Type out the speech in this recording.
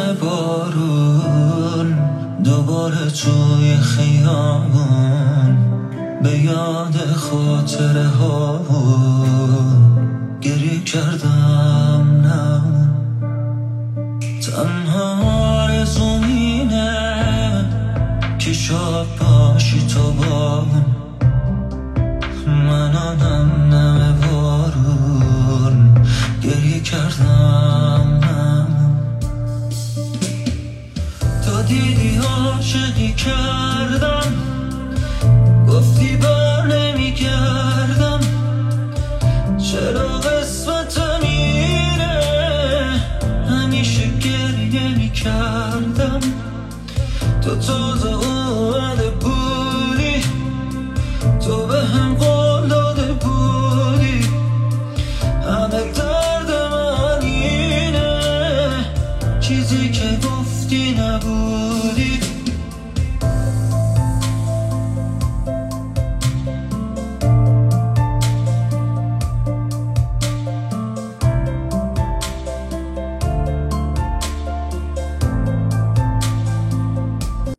بارون دوباره توی خیابون به یاد خاطره ها گریه کردم. نه تنها آرزوم اینه که شاد باشی تو با من. آدم نم بارون گریه کردم. تا دیدی عاشقی کردم، گفتی بر نمیگردم. چرا قسمتم اینه همیشه گریه میکردم. تو تازه اومده بودی، تو به هم قول داده بودی. همه درد من اینه چیزی که گفتی نبودی.